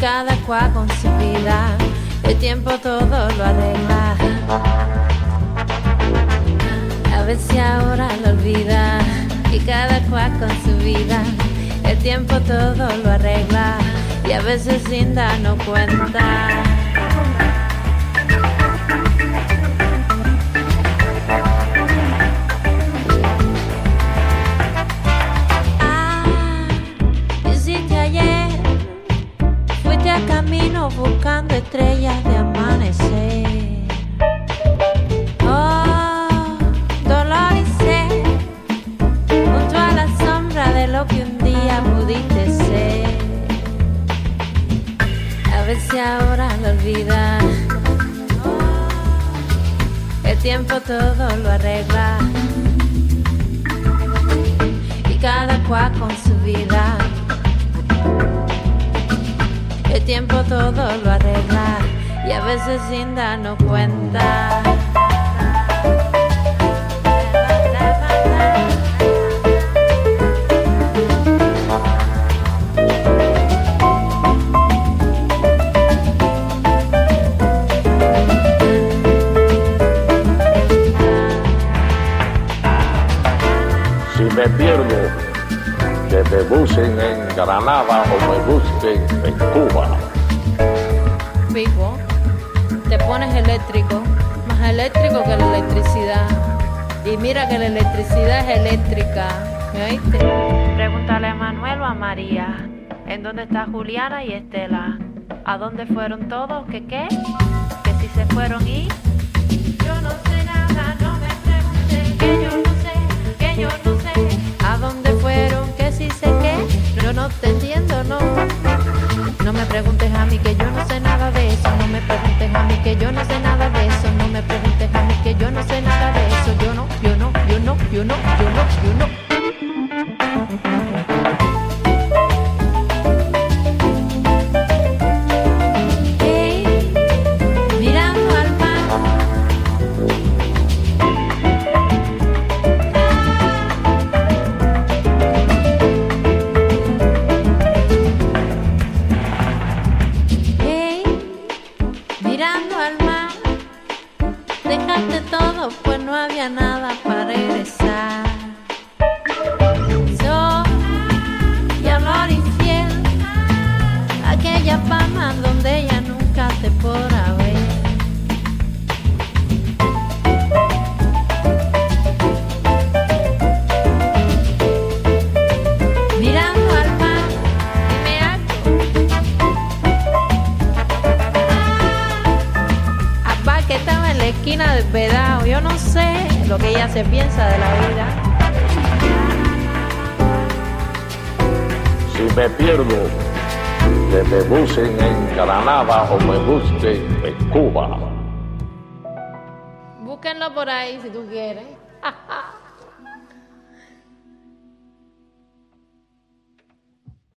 cada cual con su vida, el tiempo todo lo arregla. A ver si ahora lo olvida, y cada cual con su vida, el tiempo todo lo arregla, y a veces sin darnos cuenta. Camino buscando estrellas de amanecer. Oh, dolor y sed, junto a la sombra de lo que un día pudiste ser. A ver si ahora lo olvidas. El tiempo todo lo arregla, y cada cual con su vida. El tiempo todo lo arregla, y a veces sin darnos cuenta. Si me pierdo, que me busquen en Granada o me busquen en Cuba. Pico, te pones eléctrico, más eléctrico que la electricidad. Y mira que la electricidad es eléctrica, ¿me oíste? Pregúntale a Manuel o a María, ¿en dónde está Juliana y Estela? ¿A dónde fueron todos? ¿Qué? Que si se fueron y... Yo no sé nada, no me preguntes, que yo no sé, que yo no sé. ¿A dónde fueron? Que si sé qué, yo no te entiendo, no. No me preguntes a mí que yo no sé nada de eso. No me preguntes a mí que yo no sé nada de eso. No me preguntes a mí que yo no sé nada de eso. Yo no. Mirando al mar, mirando al mar, dejaste todo, pues no había nada para regresar. Sol y amor infiel, aquella fama donde ella nunca te podrá ver. Mirando al mar, dime algo. Que estaba en la esquina del Vedao, yo no sé lo que ella se piensa de la vida. Si me pierdo, que me busquen en Granada o me busquen en Cuba. Búsquenlo por ahí si tú quieres.